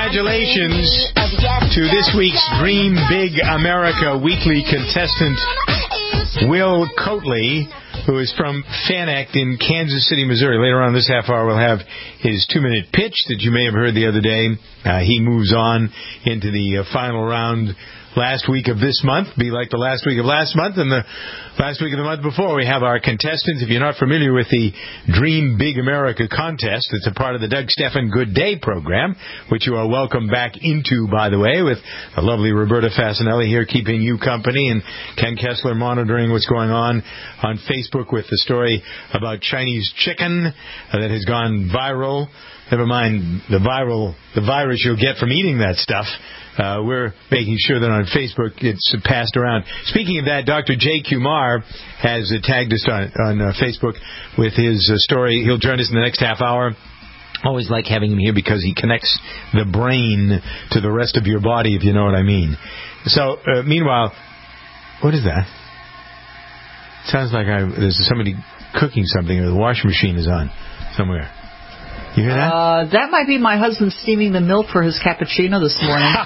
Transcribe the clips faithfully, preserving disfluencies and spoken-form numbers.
congratulations to this week's Dream Big America weekly contestant, Will Coatley, who is from Fanact in Kansas City, Missouri. Later on this half hour, we'll have his two-minute pitch that you may have heard the other day. Uh, he moves on into the uh, final round last week of this month, be like the last week of last month and the last week of the month before. We have our contestants. If you're not familiar with the Dream Big America contest, it's a part of the Doug Stephan Good Day program, which you are welcome back into, by the way, with the lovely Roberta Fasanelli here keeping you company, and Ken Kessler monitoring what's going on on Facebook with the story about Chinese chicken uh, that has gone viral. Never mind the viral, the virus you'll get from eating that stuff. Uh, we're making sure that on Facebook it's passed around. Speaking of that, Doctor Jay Kumar has uh, tagged us on, on uh, Facebook with his uh, story. He'll join us in the next half hour. Always like having him here because he connects the brain to the rest of your body, if you know what I mean. So, uh, meanwhile, what is that? Sounds like I, there's somebody cooking something, or the washing machine is on somewhere. You hear that? Uh, that might be my husband steaming the milk for his cappuccino this morning.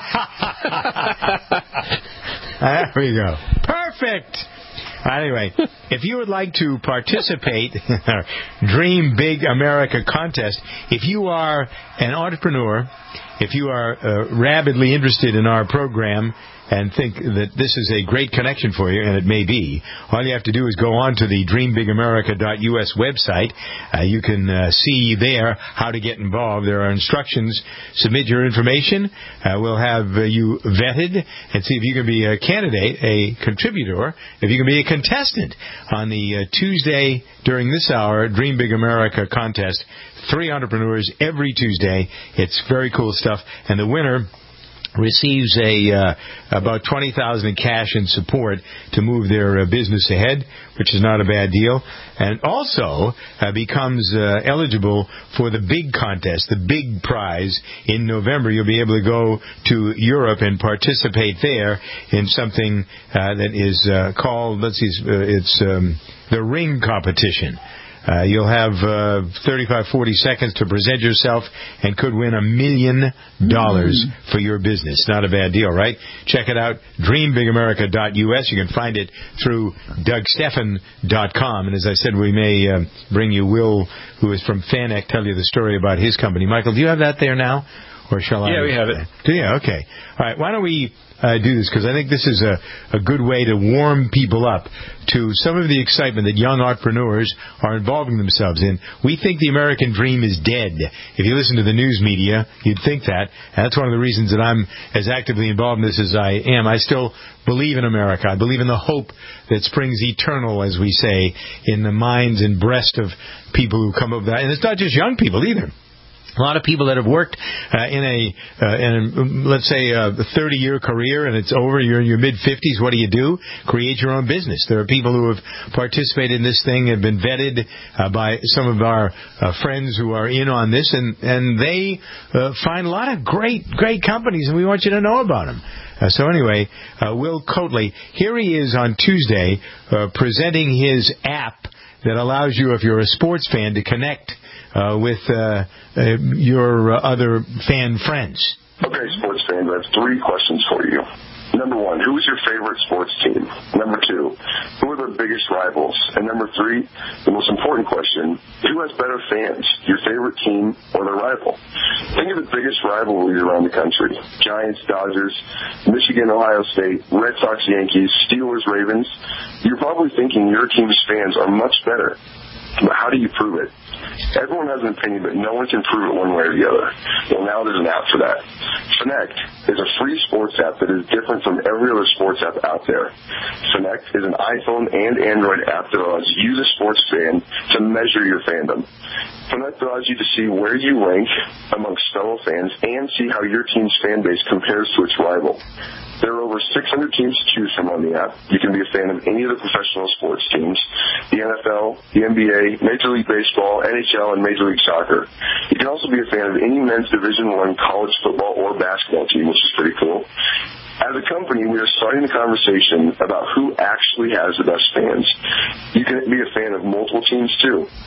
There we go. Perfect. Anyway, if you would like to participate in our Dream Big America contest, if you are an entrepreneur, if you are uh, rabidly interested in our program and think that this is a great connection for you, and it may be, all you have to do is go on to the dream big america dot U S website. Uh, you can uh, see there how to get involved. There are instructions. Submit your information. Uh, we'll have uh, you vetted and see if you can be a candidate, a contributor, if you can be a contestant on the uh, Tuesday during this hour Dream Big America contest. Three entrepreneurs every Tuesday. It's very cool stuff. And the winner receives a uh, about twenty thousand dollars in cash in support to move their uh, business ahead, which is not a bad deal, and also uh, becomes uh, eligible for the big contest, the big prize in November. You'll be able to go to Europe and participate there in something uh, that is uh, called, let's see, uh, it's um, the ring competition. Uh, you'll have uh, thirty-five, forty seconds to present yourself and could win a million dollars for your business. Not a bad deal, right? Check it out, dream big america dot U S. You can find it through doug stephan dot com. And as I said, we may uh, bring you Will, who is from Fanact, tell you the story about his company. Michael, do you have that there now? Or shall I? Yeah, we have it. Do you? Okay. All right. Why don't we uh, do this? Because I think this is a, a good way to warm people up to some of the excitement that young entrepreneurs are involving themselves in. We think the American dream is dead. If you listen to the news media, you'd think that. And that's one of the reasons that I'm as actively involved in this as I am. I still believe in America. I believe in the hope that springs eternal, as we say, in the minds and breast of people who come up with that. And it's not just young people either. A lot of people that have worked uh, in a, uh, in a, let's say, a thirty-year career and it's over, you're in your mid-fifties, what do you do? Create your own business. There are people who have participated in this thing, have been vetted uh, by some of our uh, friends who are in on this, and, and they uh, find a lot of great, great companies, and we want you to know about them. Uh, so anyway, uh, Will Coatley, here he is on Tuesday uh, presenting his app that allows you, if you're a sports fan, to connect Uh, with uh, uh, your uh, other fan friends. Okay, sports fans, I have three questions for you. Number one, who is your favorite sports team? Number two, who are their biggest rivals? And number three, the most important question, who has better fans, your favorite team or their rival? Think of the biggest rivalries around the country. Giants, Dodgers, Michigan, Ohio State, Red Sox, Yankees, Steelers, Ravens. You're probably thinking your team's fans are much better. But how do you prove it? Everyone has an opinion, but no one can prove it one way or the other. Well, now there's an app for that. Fanact is a free sports app that is different from every other sports app out there. Fanact is an iPhone and Android app that allows you, the sports fan, to measure your fandom. Fanact allows you to see where you rank amongst fellow fans and see how your team's fan base compares to its rival. There are over six hundred teams to choose from on the app. You can be a fan of any of the professional sports teams, the N F L, the N B A, Major League Baseball, N H L, and Major League Soccer. You can also be a fan of any men's Division One college football or basketball team, which is pretty cool. As a company, we are starting the conversation about who actually has the best fans. You can be a fan of multiple teams, too.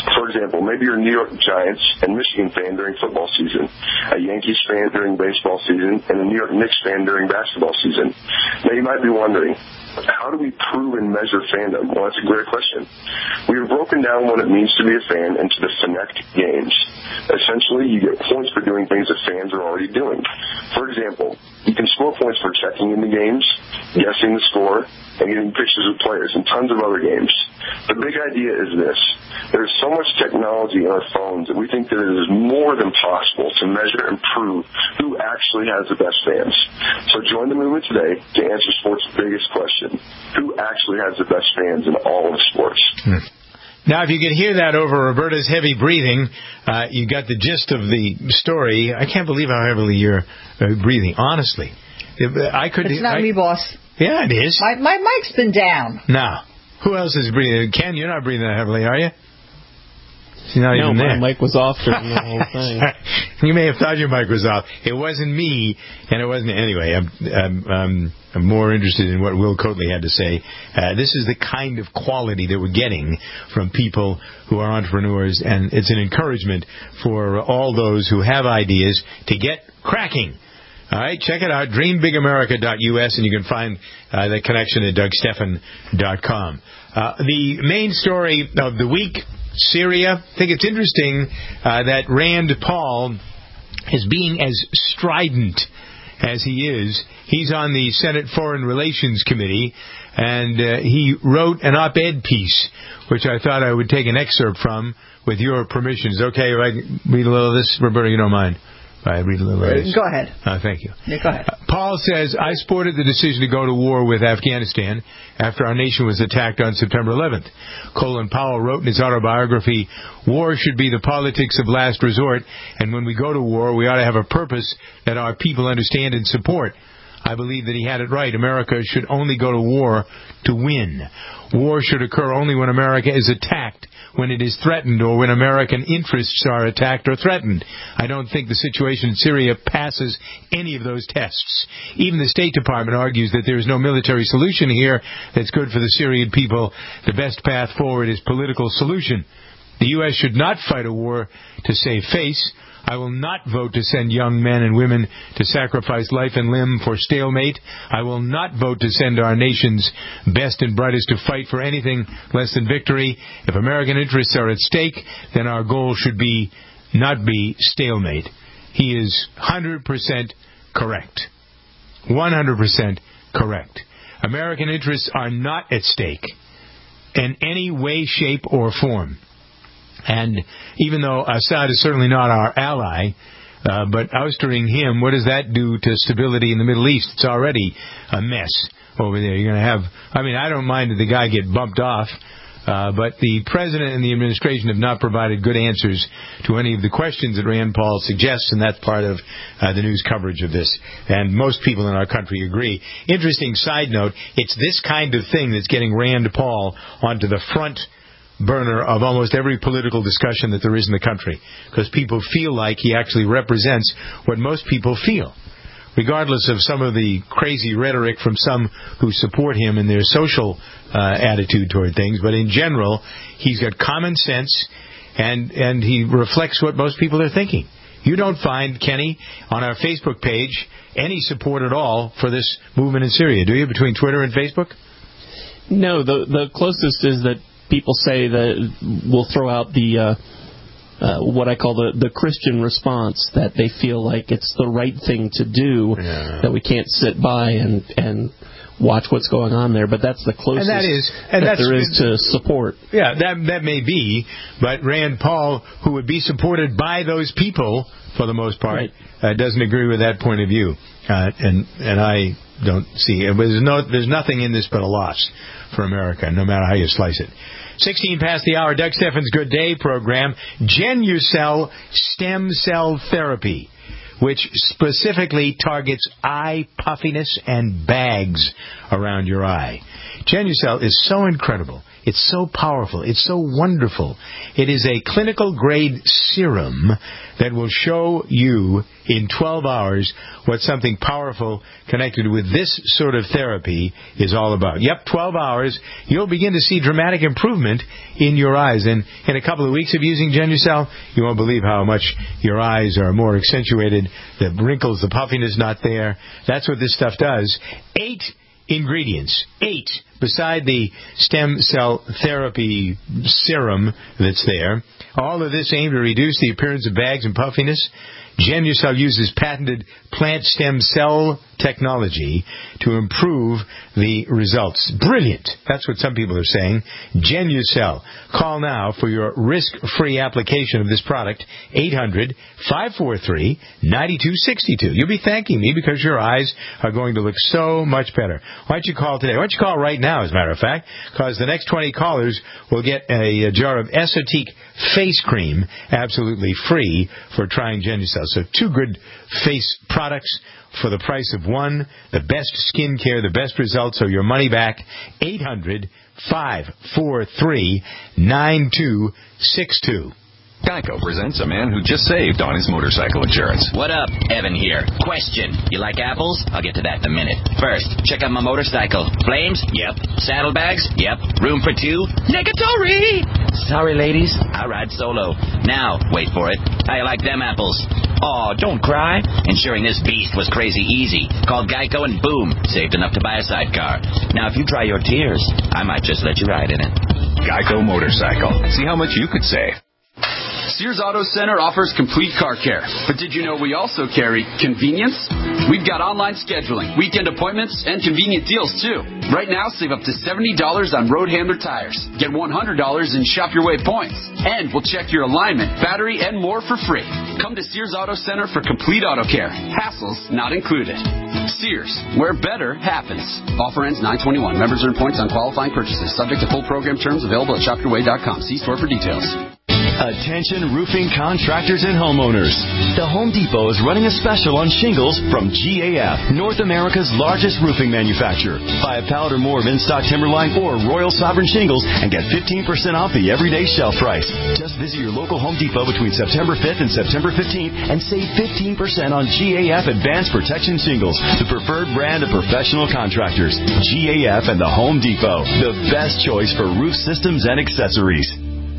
For example, maybe you're a New York Giants and Michigan fan during football season, a Yankees fan during baseball season, and a New York Knicks fan during basketball season. Now you might be wondering, how do we prove and measure fandom? Well, that's a great question. We have broken down what it means to be a fan into the Finect games. Essentially, you get points for doing things that fans are already doing. For example, you can score points for checking in the games, guessing the score, and getting pictures of players and tons of other games. The big idea is this. There's so much technology in our phones that we think that it is more than possible to measure and prove who actually has the best fans. So join the movement today to answer sports' biggest question. Who actually has the best fans in all of sports? Hmm. Now, if you could hear that over Roberta's heavy breathing, uh, you got the gist of the story. I can't believe how heavily you're uh, breathing, honestly. I could. It's not I, me, boss. Yeah, it is. My my mic's been down. No. Who else is breathing? Ken, you're not breathing that heavily, are you? She's not no, even there. my mic was off during the whole thing. You may have thought your mic was off. It wasn't me, and it wasn't... Anyway, I'm, I'm, I'm, I'm more interested in what Will Coatley had to say. Uh, this is the kind of quality that we're getting from people who are entrepreneurs, and it's an encouragement for all those who have ideas to get cracking. All right, check it out, dream big america dot U S, and you can find uh, the connection at Doug Stephan dot com. Uh, the main story of the week, Syria. I think it's interesting uh, that Rand Paul is being as strident as he is. He's on the Senate Foreign Relations Committee, and uh, he wrote an op-ed piece, which I thought I would take an excerpt from with your permission. Is it okay if I read a little of this? Roberta, you don't mind? I read a little of this. Go ahead. Uh, thank you. Yeah, go ahead. Uh, Paul says, I supported the decision to go to war with Afghanistan after our nation was attacked on September eleventh. Colin Powell wrote in his autobiography, war should be the politics of last resort, and when we go to war, we ought to have a purpose that our people understand and support. I believe that he had it right. America should only go to war to win. War should occur only when America is attacked, when it is threatened, or when American interests are attacked or threatened. I don't think the situation in Syria passes any of those tests. Even the State Department argues that there is no military solution here that's good for the Syrian people. The best path forward is political solution. The U S should not fight a war to save face. I will not vote to send young men and women to sacrifice life and limb for stalemate. I will not vote to send our nation's best and brightest to fight for anything less than victory. If American interests are at stake, then our goal should be not be stalemate. He is one hundred percent correct. one hundred percent correct. American interests are not at stake in any way, shape, or form. And even though Assad is certainly not our ally, uh, but ousting him, what does that do to stability in the Middle East? It's already a mess over there. You're going to have, I mean, I don't mind that the guy get bumped off, uh, but the president and the administration have not provided good answers to any of the questions that Rand Paul suggests, and that's part of uh, the news coverage of this. And most people in our country agree. Interesting side note, it's this kind of thing that's getting Rand Paul onto the front burner of almost every political discussion that there is in the country, because people feel like he actually represents what most people feel, regardless of some of the crazy rhetoric from some who support him in their social uh, attitude toward things. But in general, he's got common sense, and and he reflects what most people are thinking. You don't find, Kenny, on our Facebook page any support at all for this movement in Syria, do you, between Twitter and Facebook? No, the the closest is that people say that we'll throw out the uh, uh, what I call the, the Christian response, that they feel like it's the right thing to do, yeah. that we can't sit by and and watch what's going on there. But that's the closest and that, is, and that that's, there is to support. Yeah, that that may be, but Rand Paul, who would be supported by those people for the most part, right. uh, doesn't agree with that point of view, uh, and and I don't see it. There's no there's nothing in this but a loss for America, no matter how you slice it. sixteen past the hour, Doug Stephan's Good Day program, Genucell Stem Cell Therapy, which specifically targets eye puffiness and bags around your eye. Genucell is so incredible. It's so powerful. It's so wonderful. It is a clinical-grade serum that will show you in twelve hours what something powerful connected with this sort of therapy is all about. Yep, twelve hours, you'll begin to see dramatic improvement in your eyes. And in a couple of weeks of using Genucel, you won't believe how much your eyes are more accentuated, the wrinkles, the puffiness not there. That's what this stuff does. Eight ingredients. Eight. Beside the stem cell therapy serum that's there. All of this aimed to reduce the appearance of bags and puffiness. Genucel uses patented plant stem cell technology to improve the results. Brilliant. That's what some people are saying. Genucel. Call now for your risk-free application of this product. eight hundred, five four three, nine two six two. You'll be thanking me because your eyes are going to look so much better. Why don't you call today? Why don't you call right now, as a matter of fact, because the next twenty callers will get a, a jar of Esotique face cream absolutely free for trying Genucel. So two good face products for the price of one, the best skin care, the best results, so your money back. eight hundred, five four three, nine two six two. Geico presents a man who just saved on his motorcycle insurance. What up? Evan here. Question. You like apples? I'll get to that in a minute. First, check out my motorcycle. Flames? Yep. Saddlebags? Yep. Room for two? Negatory! Sorry, ladies. I ride solo. Now, wait for it. How you like them apples? Aw, don't cry. Insuring this beast was crazy easy. Called Geico and boom, saved enough to buy a sidecar. Now, if you dry your tears, I might just let you ride in it. Geico Motorcycle. See how much you could save. Sears Auto Center offers complete car care. But did you know we also carry convenience? We've got online scheduling, weekend appointments, and convenient deals, too. Right now, save up to seventy dollars on Road Handler tires. Get one hundred dollars in Shop Your Way points. And we'll check your alignment, battery, and more for free. Come to Sears Auto Center for complete auto care. Hassles not included. Sears, where better happens. Offer ends nine twenty-one. Members earn points on qualifying purchases. Subject to full program terms available at shop your way dot com. See store for details. Attention roofing contractors and homeowners. The Home Depot is running a special on shingles from G A F, North America's largest roofing manufacturer. Buy a pallet or more of in-stock Timberline or Royal Sovereign shingles and get fifteen percent off the everyday shelf price. Just visit your local Home Depot between September fifth and September fifteenth and save fifteen percent on G A F Advanced Protection Shingles, the preferred brand of professional contractors. G A F and the Home Depot, the best choice for roof systems and accessories.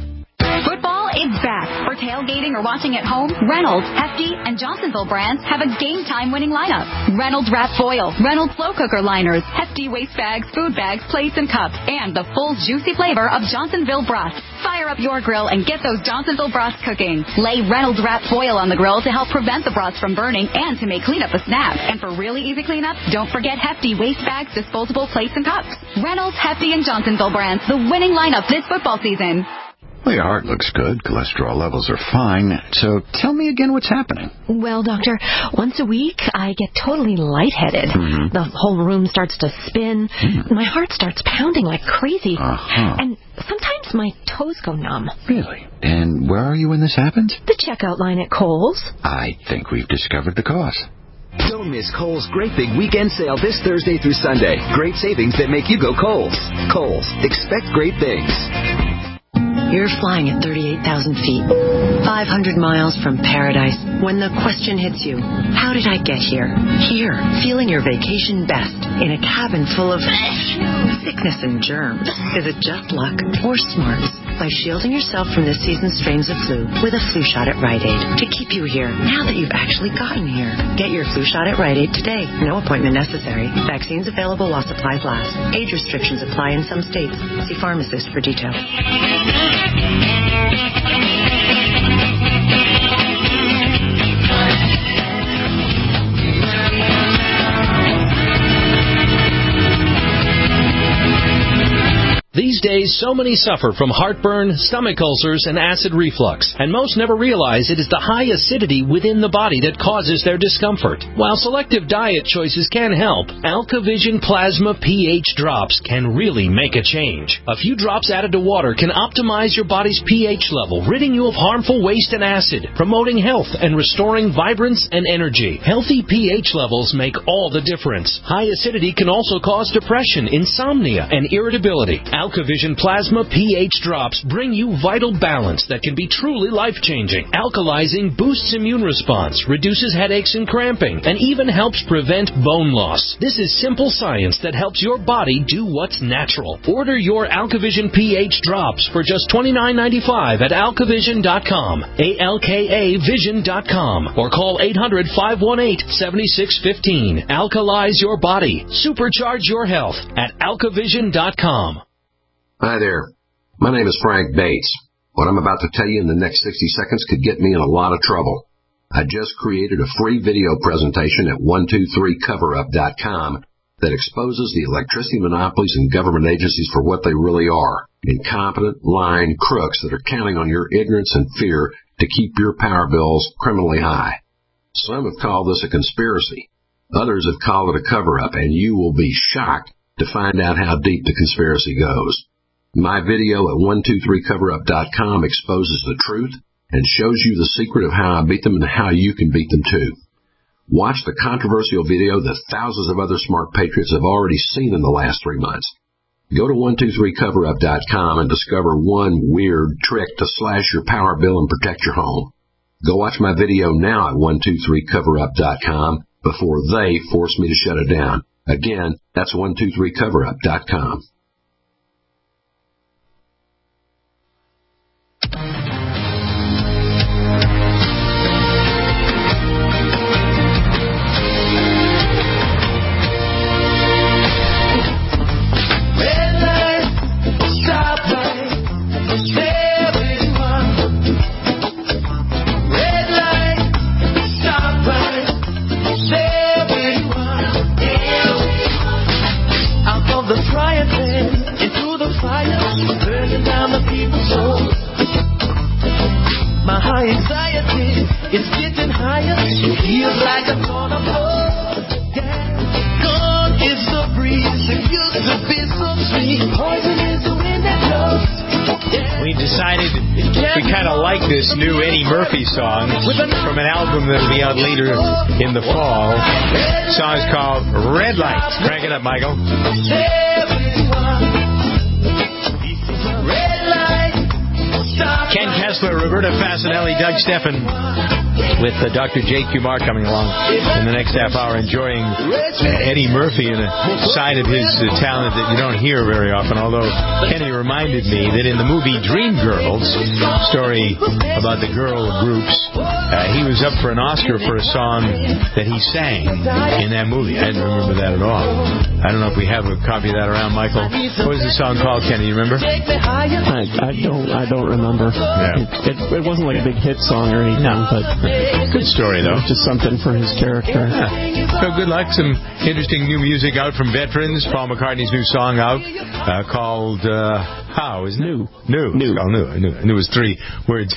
Football is back. For tailgating or watching at home, Reynolds, Hefty, and Johnsonville brands have a game-time winning lineup. Reynolds Wrap Foil, Reynolds Slow Cooker Liners, Hefty Waste Bags, Food Bags, Plates, and Cups, and the full juicy flavor of Johnsonville Broth. Fire up your grill and get those Johnsonville broths cooking. Lay Reynolds Wrap Foil on the grill to help prevent the broths from burning and to make cleanup a snap. And for really easy cleanup, don't forget Hefty Waste Bags, disposable plates, and cups. Reynolds, Hefty, and Johnsonville brands, the winning lineup this football season. Well, your heart looks good. Cholesterol levels are fine. So tell me again what's happening. Well, doctor, once a week I get totally lightheaded. Mm-hmm. The whole room starts to spin. Mm. My heart starts pounding like crazy. Uh-huh. And sometimes my toes go numb. Really? And where are you when this happens? The checkout line at Kohl's. I think we've discovered the cause. Don't miss Kohl's Great Big Weekend Sale this Thursday through Sunday. Great savings that make you go Kohl's. Kohl's. Expect great things. You're flying at thirty-eight thousand feet, five hundred miles from paradise, when the question hits you, how did I get here? Here, feeling your vacation best, in a cabin full of sickness and germs. Is it just luck or smarts? By shielding yourself from this season's strains of flu with a flu shot at Rite Aid to keep you here, now that you've actually gotten here. Get your flu shot at Rite Aid today. No appointment necessary. Vaccines available while supplies last. Age restrictions apply in some states. See pharmacist for details. These days, so many suffer from heartburn, stomach ulcers, and acid reflux, and most never realize it is the high acidity within the body that causes their discomfort. While selective diet choices can help, AlkaVision Plasma pH drops can really make a change. A few drops added to water can optimize your body's pH level, ridding you of harmful waste and acid, promoting health and restoring vibrance and energy. Healthy pH levels make all the difference. High acidity can also cause depression, insomnia, and irritability. AlkaVision Plasma pH Drops bring you vital balance that can be truly life-changing. Alkalizing boosts immune response, reduces headaches and cramping, and even helps prevent bone loss. This is simple science that helps your body do what's natural. Order your AlkaVision pH Drops for just twenty-nine ninety-five at alkavision dot com, A L K A vision dot com, or call eight hundred, five one eight, seven six one five. Alkalize your body. Supercharge your health at alkavision dot com. Hi there. My name is Frank Bates. What I'm about to tell you in the next sixty seconds could get me in a lot of trouble. I just created a free video presentation at one two three cover up dot com that exposes the electricity monopolies and government agencies for what they really are. Incompetent, lying crooks that are counting on your ignorance and fear to keep your power bills criminally high. Some have called this a conspiracy. Others have called it a cover-up, and you will be shocked to find out how deep the conspiracy goes. My video at one two three cover up dot com exposes the truth and shows you the secret of how I beat them and how you can beat them too. Watch the controversial video that thousands of other smart patriots have already seen in the last three months. Go to one two three cover up dot com and discover one weird trick to slash your power bill and protect your home. Go watch my video now at one two three cover up dot com before they force me to shut it down. Again, that's one two three cover up dot com. Anxiety, it's getting higher. It feels like I'm gonna blow. Yeah. Gone is the breeze. It used to be so sweet. Poison is the wind that blows. Yeah. We decided we kind of like this new Eddie Murphy song from an album that'll be out later in the fall. The song's called Red Light. Crank it up, Michael. Ken Kessler, Roberta Fasinelli, Doug Steffen, with uh, Doctor J. Kumar coming along in the next half hour, enjoying uh, Eddie Murphy and a side of his uh, talent that you don't hear very often, although Kenny reminded me that in the movie Dreamgirls, story about the girl groups, uh, he was up for an Oscar for a song that he sang in that movie. I didn't remember that at all. I don't know if we have a copy of that around, Michael. What was the song called, Kenny? You remember? I, I don't. I don't remember. Yeah. It, it, it wasn't like a big hit song or anything, no. But good story though. Just something for his character. Yeah. So good luck. Some interesting new music out from veterans. Paul McCartney's new song out uh, called uh, How, isn't it? New. New. New. It's called New. I knew, I knew it was three words.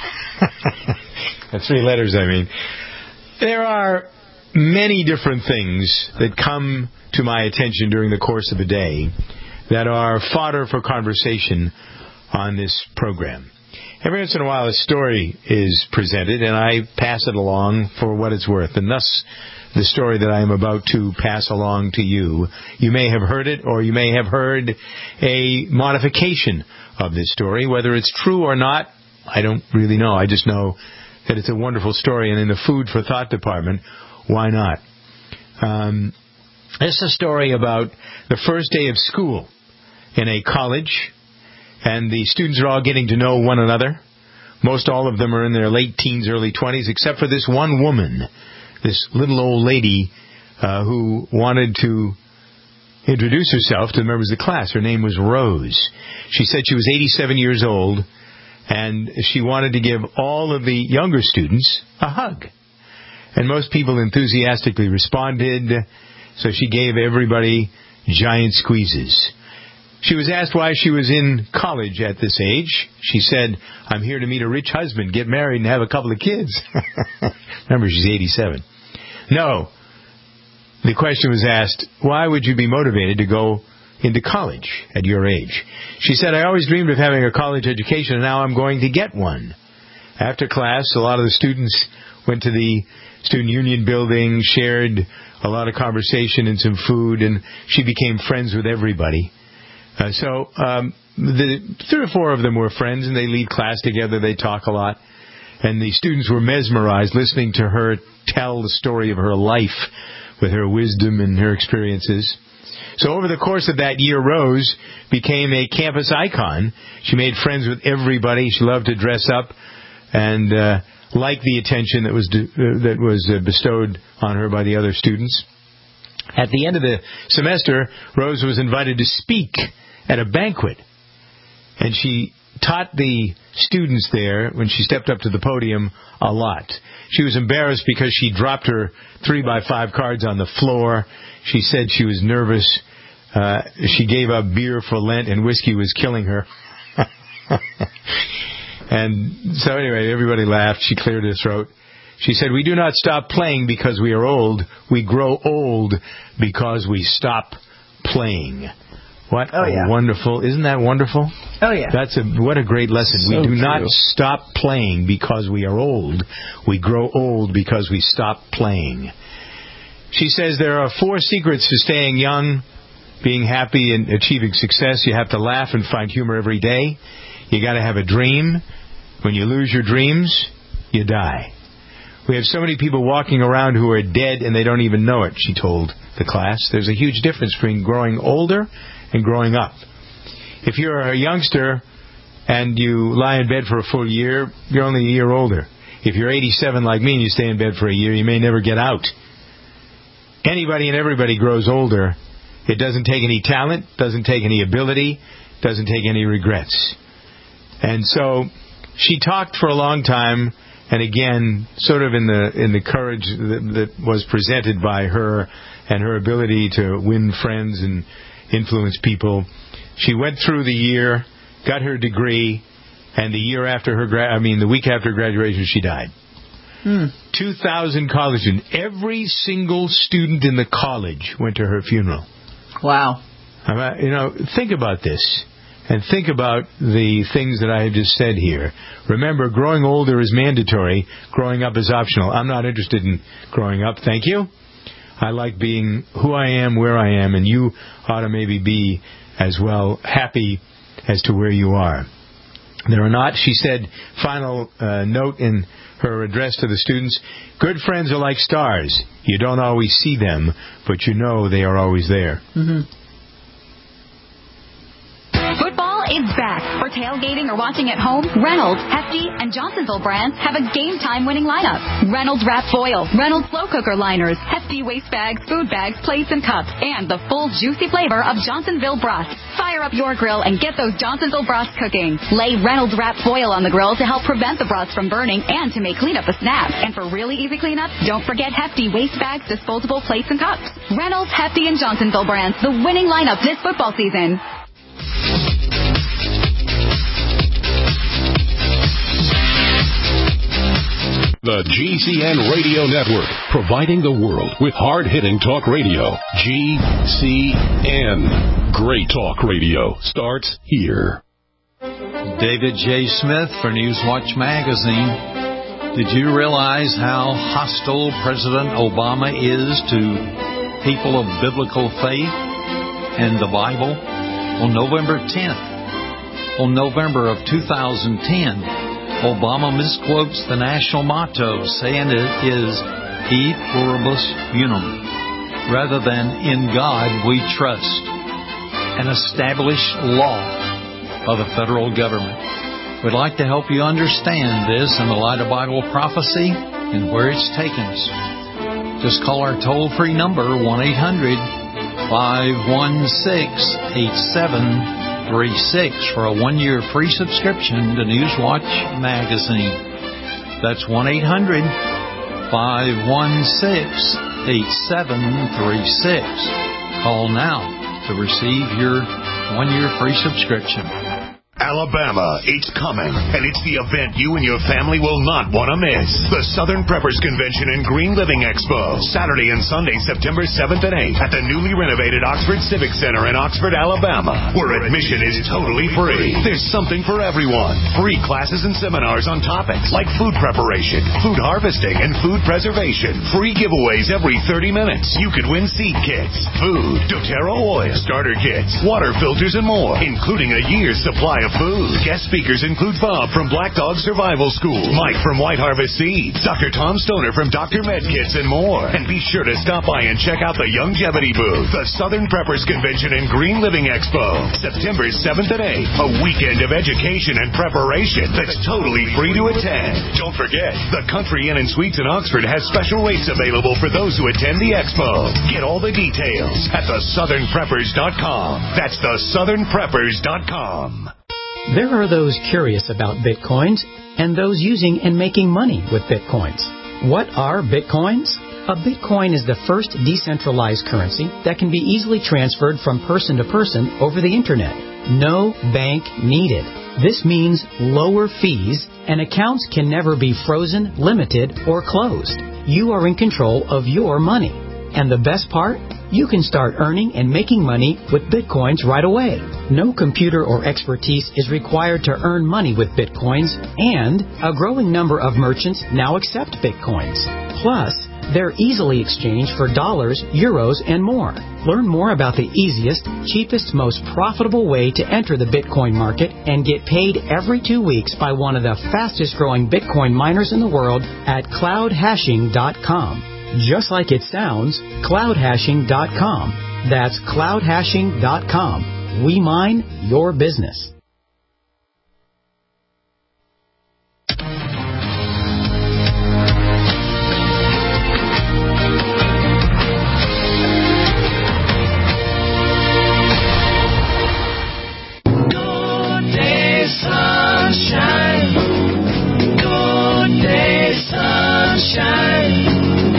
Three letters, I mean. There are many different things that come to my attention during the course of a day that are fodder for conversation on this program. Every once in a while a story is presented and I pass it along for what it's worth. And thus, the story that I am about to pass along to you, you may have heard it or you may have heard a modification of this story. Whether it's true or not, I don't really know. I just know that it's a wonderful story, and in the food for thought department, why not? Um, this is a story about the first day of school in a college, and the students are all getting to know one another. Most all of them are in their late teens, early twenties, except for this one woman, this little old lady uh, who wanted to introduce herself to the members of the class. Her name was Rose. She said she was eighty-seven years old, and she wanted to give all of the younger students a hug. And most people enthusiastically responded, so she gave everybody giant squeezes. She was asked why she was in college at this age. She said, I'm here to meet a rich husband, get married, and have a couple of kids. Remember, she's eighty-seven. No. The question was asked, why would you be motivated to go into college at your age? She said, I always dreamed of having a college education, and now I'm going to get one. After class, a lot of the students went to the student union building, shared a lot of conversation and some food, and she became friends with everybody. Uh, so um, the three or four of them were friends, and they lead class together. They talk a lot. And the students were mesmerized listening to her tell the story of her life with her wisdom and her experiences. So over the course of that year, Rose became a campus icon. She made friends with everybody. She loved to dress up and uh, liked the attention that was uh, that was uh, bestowed on her by the other students. At the end of the semester, Rose was invited to speak at a banquet. And she taught the students there, when she stepped up to the podium, a lot. She was embarrassed because she dropped her three by five cards on the floor. She said she was nervous. Uh, she gave up beer for Lent, and whiskey was killing her. And so anyway, everybody laughed. She cleared her throat. She said, "We do not stop playing because we are old. We grow old because we stop playing." What oh, a yeah. wonderful, isn't that wonderful? Oh, yeah. That's a, what a great lesson. So we do true. not stop playing because we are old. We grow old because we stop playing. She says there are four secrets to staying young, being happy, and achieving success. You have to laugh and find humor every day. You got to have a dream. When you lose your dreams, you die. We have so many people walking around who are dead and they don't even know it, she told the class. There's a huge difference between growing older and growing up. If you're a youngster and you lie in bed for a full year, you're only a year older. If you're eighty-seven like me and you stay in bed for a year, you may never get out. Anybody and everybody grows older. It doesn't take any talent, doesn't take any ability, doesn't take any regrets. And so she talked for a long time, and again, sort of in the in the courage that, that was presented by her and her ability to win friends and influence people. She went through the year, got her degree, and the year after her gra- I mean, the week after graduation, she died. Hmm. two thousand college students. Every single student in the college went to her funeral. Wow. You know, think about this. And think about the things that I have just said here. Remember, growing older is mandatory. Growing up is optional. I'm not interested in growing up. Thank you. I like being who I am, where I am, and you ought to maybe be as well happy as to where you are. There are not, she said, final uh, note in her address to the students, good friends are like stars. You don't always see them, but you know they are always there. Mm-hmm. Football is back. For tailgating or watching at home, Reynolds, Hefty, and Johnsonville brands have a game-time winning lineup. Reynolds Wrap Foil, Reynolds Slow Cooker Liners, Hefty Waste Bags, Food Bags, Plates, and Cups, and the full juicy flavor of Johnsonville Broth. Fire up your grill and get those Johnsonville broths cooking. Lay Reynolds Wrap Foil on the grill to help prevent the broths from burning and to make cleanup a snap. And for really easy cleanup, don't forget Hefty Waste Bags, disposable plates, and cups. Reynolds, Hefty, and Johnsonville brands, the winning lineup this football season. The G C N Radio Network, providing the world with hard-hitting talk radio. G C N. Great talk radio starts here. David J. Smith for Newswatch Magazine. Did you realize how hostile President Obama is to people of biblical faith and the Bible? On November tenth, on November of two thousand ten, Obama misquotes the national motto, saying it is E pluribus unum, rather than in God we trust, an established law of the federal government. We'd like to help you understand this in the light of Bible prophecy and where it's taken us. Just call our toll-free number, one eight hundred, five one six, eight seven three six, for a one-year free subscription to Newswatch Magazine. That's one eight hundred, five one six, eight seven three six. Call now to receive your one-year free subscription. Alabama, it's coming, and it's the event you and your family will not want to miss. The Southern Preppers Convention and Green Living Expo, Saturday and Sunday, September seventh and eighth, at the newly renovated Oxford Civic Center in Oxford, Alabama, where admission is totally free. There's something for everyone. Free classes and seminars on topics like food preparation, food harvesting, and food preservation. Free giveaways every thirty minutes. You could win seed kits, food, doTERRA oil, starter kits, water filters, and more, including a year's supply of food. Guest speakers include Bob from Black Dog Survival School, Mike from White Harvest Seeds, Doctor Tom Stoner from Doctor Med Kits, and more. And be sure to stop by and check out the Longevity booth. The Southern Preppers Convention and Green Living Expo, September seventh and eighth. A weekend of education and preparation that's totally free to attend. Don't forget, the Country Inn and Suites in Oxford has special rates available for those who attend the expo. Get all the details at the southern preppers dot com. That's the southern preppers dot com. There are those curious about Bitcoins and those using and making money with Bitcoins. What are Bitcoins? A Bitcoin is the first decentralized currency that can be easily transferred from person to person over the Internet. No bank needed. This means lower fees, and accounts can never be frozen, limited, or closed. You are in control of your money. And the best part? You can start earning and making money with Bitcoins right away. No computer or expertise is required to earn money with Bitcoins, and a growing number of merchants now accept Bitcoins. Plus, they're easily exchanged for dollars, euros, and more. Learn more about the easiest, cheapest, most profitable way to enter the Bitcoin market and get paid every two weeks by one of the fastest growing Bitcoin miners in the world at cloud hashing dot com. Just like it sounds, cloud hashing dot com. That's cloud hashing dot com. We mine your business. Good day, sunshine. Good day, sunshine.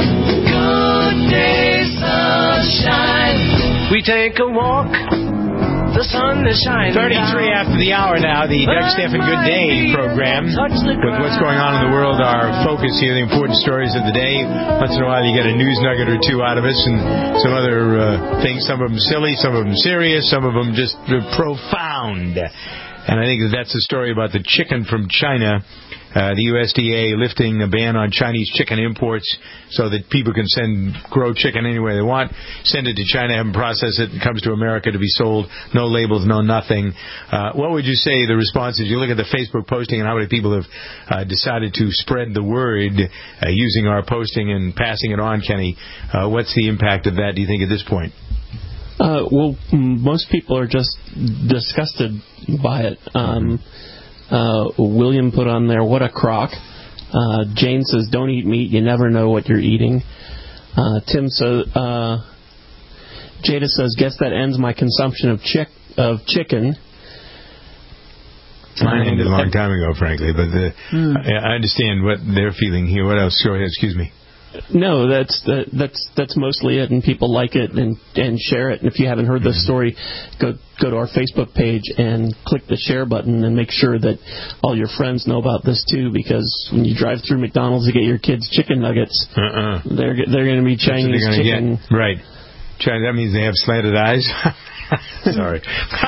We take a walk, the sun is shining. thirty-three after the hour now, the Doug Stephan Good Day program. With what's going on in the world, our focus here, the important stories of the day. Once in a while you get a news nugget or two out of us and some other uh, things. Some of them silly, some of them serious, some of them just uh, profound. And I think that that's the story about the chicken from China. Uh, the U S D A lifting a ban on Chinese chicken imports so that people can send grow chicken anywhere they want, send it to China, have them process it, and it comes to America to be sold. No labels, no nothing. Uh, what would you say the response is? You look at the Facebook posting and how many people have uh, decided to spread the word uh, using our posting and passing it on, Kenny. Uh, what's the impact of that, do you think, at this point? Uh, well, most people are just disgusted by it. Um, uh, William put on there, what a crock. Uh, Jane says, don't eat meat. You never know what you're eating. Uh, Tim says, uh, Jada says, guess that ends my consumption of chick of chicken. Mine ended a long time ago, frankly, but the, mm. I, I understand what they're feeling here. What else? Go ahead, excuse me. No, that's that, that's that's mostly it, and people like it and and share it. And if you haven't heard the story, go go to our Facebook page and click the share button and make sure that all your friends know about this too. Because when you drive through McDonald's to get your kids chicken nuggets, uh-uh. they're they're going to be Chinese chicken. Get. Right. China, that means they have slanted eyes. Sorry.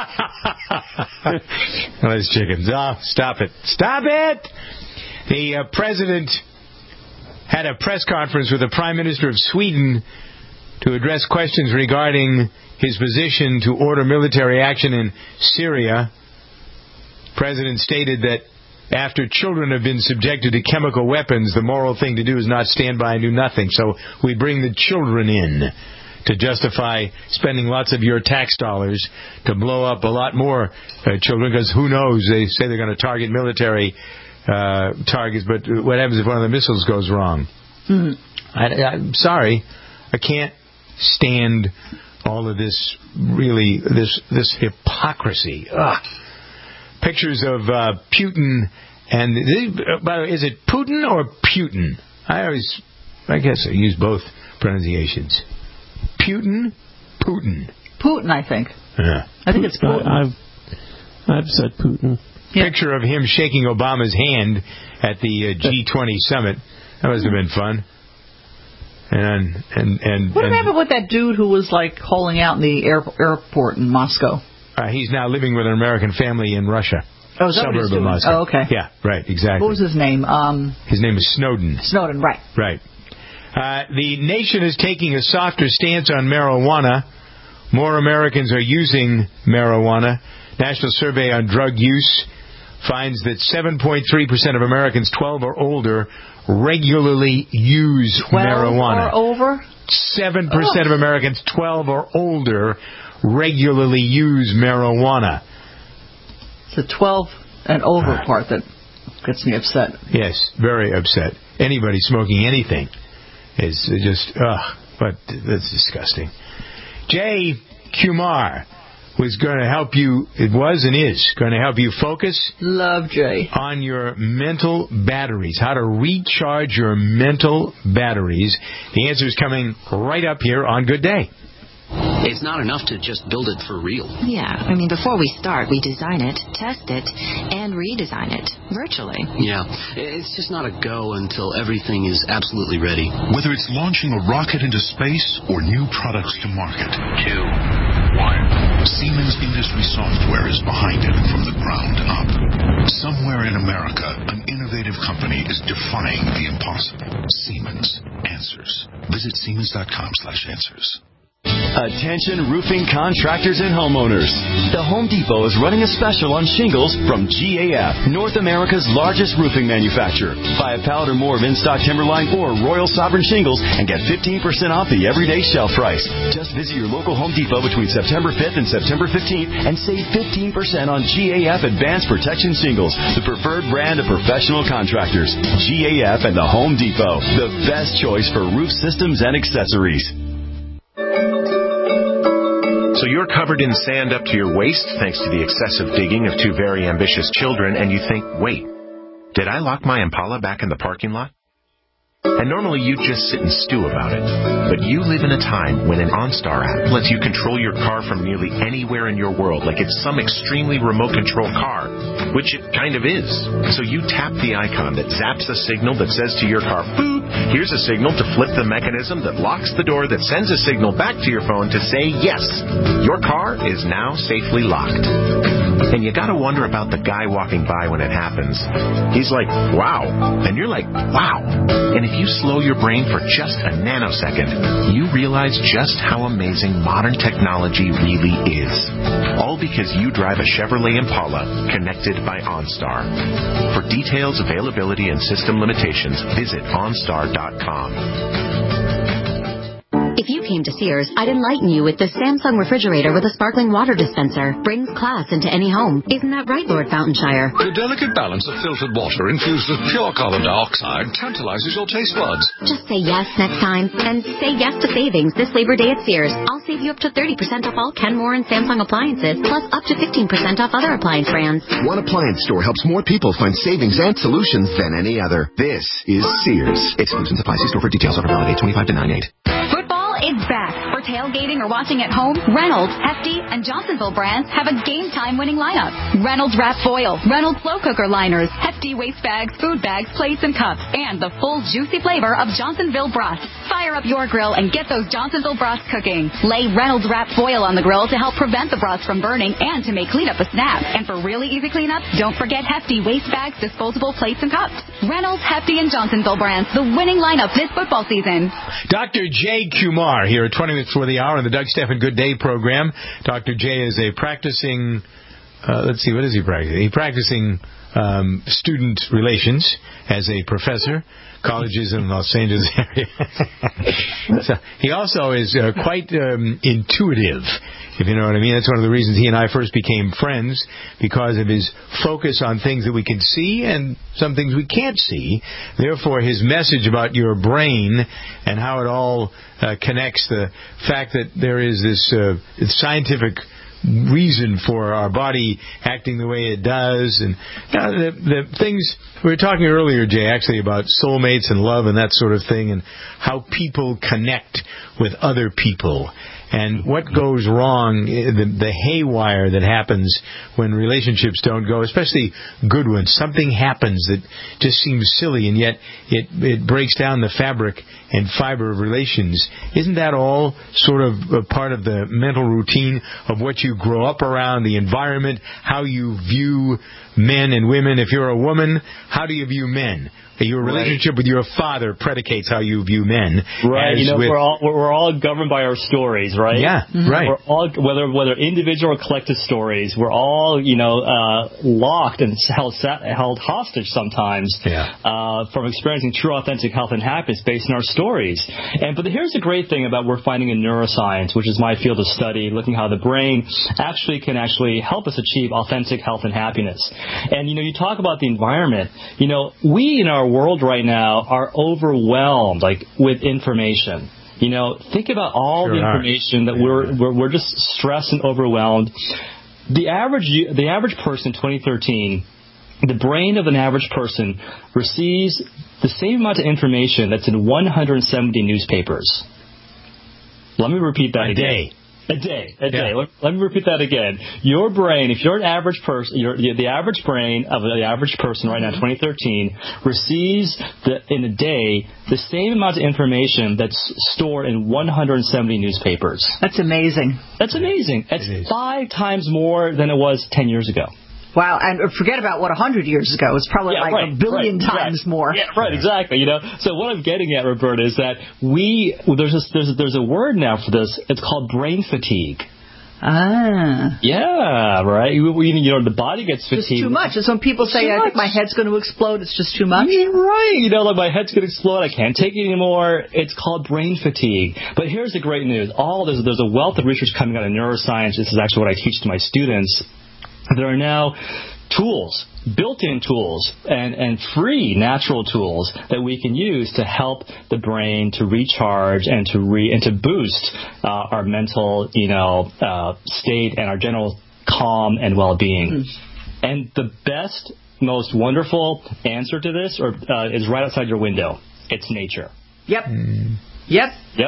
Those chickens. Oh, stop it. Stop it! The uh, president had a press conference with the Prime Minister of Sweden to address questions regarding his position to order military action in Syria. The president stated that after children have been subjected to chemical weapons, the moral thing to do is not stand by and do nothing. So we bring the children in to justify spending lots of your tax dollars to blow up a lot more uh, children, because who knows, they say they're going to target military uh, targets, but what happens if one of the missiles goes wrong? Mm-hmm. I, I'm sorry, I can't stand all of this, really, this this hypocrisy. Ugh. Pictures of uh, Putin, and, uh, by the way, is it Putin or Putin? I always, I guess I use both pronunciations. Putin, Putin. Putin, I think. Yeah. I think it's Putin. I've I've said Putin. Yeah. Picture of him shaking Obama's hand at the uh, G twenty summit. That must have been fun. And and and what and, happened with that dude who was like holding out in the air, airport in Moscow? Uh, he's now living with an American family in Russia. Oh, is that what he's doing? Oh, okay. Yeah, right, exactly. What was his name? Um, his name is Snowden. Snowden, right. Right. Uh, the nation is taking a softer stance on marijuana. More Americans are using marijuana. National Survey on Drug Use finds that seven point three percent of Americans twelve or older regularly use marijuana. twelve or over? seven percent oh. of Americans twelve or older regularly use marijuana. It's the twelve and over part that gets me upset. Yes, very upset. Anybody smoking anything is just, ugh, but that's disgusting. Jay Kumar was going to help you, it was and is, going to help you focus Love Jay. on your mental batteries, how to recharge your mental batteries. The answer is coming right up here on Good Day. It's not enough to just build it for real. Yeah, I mean, before we start, we design it, test it, and redesign it virtually. Yeah, it's just not a go until everything is absolutely ready. Whether it's launching a rocket into space or new products to market. Two, one. Siemens Industry Software is behind it from the ground up. Somewhere in America, an innovative company is defying the impossible. Siemens. Answers. Visit Siemens dot com slash answers. Attention roofing contractors and homeowners. The Home Depot is running a special on shingles from G A F, North America's largest roofing manufacturer. Buy a pallet or more of in-stock Timberline or Royal Sovereign shingles and get fifteen percent off the everyday shelf price. Just visit your local Home Depot between September fifth and September fifteenth and save fifteen percent on G A F Advanced Protection Shingles, the preferred brand of professional contractors. G A F and the Home Depot, the best choice for roof systems and accessories. So you're covered in sand up to your waist thanks to the excessive digging of two very ambitious children, and you think, wait, did I lock my Impala back in the parking lot? And normally you'd just sit and stew about it. But you live in a time when an OnStar app lets you control your car from nearly anywhere in your world, like it's some extremely remote control car, which it kind of is. So you tap the icon that zaps a signal that says to your car, boop, here's a signal to flip the mechanism that locks the door that sends a signal back to your phone to say, yes, your car is now safely locked. And you gotta wonder about the guy walking by when it happens. He's like, wow. And you're like, wow. And if you slow your brain for just a nanosecond, you realize just how amazing modern technology really is. All because you drive a Chevrolet Impala connected by OnStar. For details, availability, and system limitations, visit OnStar dot com. If you came to Sears, I'd enlighten you with the Samsung refrigerator with a sparkling water dispenser. Brings class into any home. Isn't that right, Lord Fountainshire? The delicate balance of filtered water infused with pure carbon dioxide tantalizes your taste buds. Just say yes next time. And say yes to savings this Labor Day at Sears. I'll save you up to thirty percent off all Kenmore and Samsung appliances, plus up to fifteen percent off other appliance brands. One appliance store helps more people find savings and solutions than any other. This is Sears. Exclusions apply. See store for details. Offer valid eight twenty-five to nine eight. Football is back. For tailgating or watching at home, Reynolds, Hefty, and Johnsonville brands have a game-time winning lineup. Reynolds Wrap Foil, Reynolds Slow Cooker Liners, Hefty Waste Bags, Food Bags, Plates, and Cups, and the full juicy flavor of Johnsonville Brats. Fire up your grill and get those Johnsonville Brats cooking. Lay Reynolds Wrap Foil on the grill to help prevent the brats from burning and to make cleanup a snap. And for really easy cleanup, don't forget Hefty Waste Bags, disposable plates, and cups. Reynolds, Hefty, and Johnsonville brands, the winning lineup this football season. Doctor Jay Kumar here at twenty minutes before the hour on the Doug Stephan Good Day program. Doctor Jay is a practicing, uh, let's see, what is he practicing? He's practicing um, student relations as a professor, colleges in the Los Angeles area. So he also is uh, quite um, intuitive, if you know what I mean. That's one of the reasons he and I first became friends, because of his focus on things that we can see and some things we can't see. Therefore, his message about your brain and how it all uh, connects, the fact that there is this uh, scientific reason for our body acting the way it does, and uh, the, the things we were talking earlier, Jay, actually about soulmates and love and that sort of thing, and how people connect with other people. and what goes wrong, the, the haywire that happens when relationships don't go, especially good ones. Something happens that just seems silly, and yet it, it breaks down the fabric and fiber of relations. Isn't that all sort of a part of the mental routine of what you grow up around, the environment, how you view men and women? If you're a woman, how do you view men? Your relationship right. with your father predicates how you view men. Right. You know, with, we're all we're all governed by our stories, right? Yeah. Mm-hmm. Right. We're all, whether whether individual or collective stories, we're all you know uh, locked and held held hostage sometimes yeah. uh, from experiencing true, authentic health and happiness based on our stories. And but here's the great thing about we're finding in neuroscience, which is my field of study, looking how the brain actually can actually help us achieve authentic health and happiness. And you know, you talk about the environment. You know, we in our world right now are overwhelmed like with information. You know, think about all sure the information are. that we're, we're we're just stressed and overwhelmed. The average the average person in twenty thirteen, the brain of an average person receives the same amount of information that's in one hundred seventy newspapers. Let me repeat that a again. day. A day, a yeah. day. Let, let me repeat that again. Your brain, if you're an average person, you're, the average brain of the average person right now, twenty thirteen, receives the, in a day the same amount of information that's stored in one hundred seventy newspapers. That's amazing. That's amazing. That's it five times more than it was ten years ago. Wow, and forget about what a hundred years ago. It's probably yeah, like right, a billion right, times right. more. Yeah, right, exactly. You know, so what I'm getting at, Roberta, is that we there's a, there's a, there's a word now for this. It's called brain fatigue. Ah. Yeah, right. You, you know, the body gets fatigued. It's too much. It's when people say, I think my head's going to explode. It's just too much. Yeah, right. You know, like my head's going to explode. I can't take it anymore. It's called brain fatigue. But here's the great news. All there's, there's a wealth of research coming out of neuroscience. This is actually what I teach to my students. There are now tools, built-in tools, and, and free natural tools that we can use to help the brain to recharge and to re and to boost uh, our mental, you know, uh, state and our general calm and well-being. Mm. And the best, most wonderful answer to this or, uh, is right outside your window. It's nature. Yep. Mm. Yep. Yep.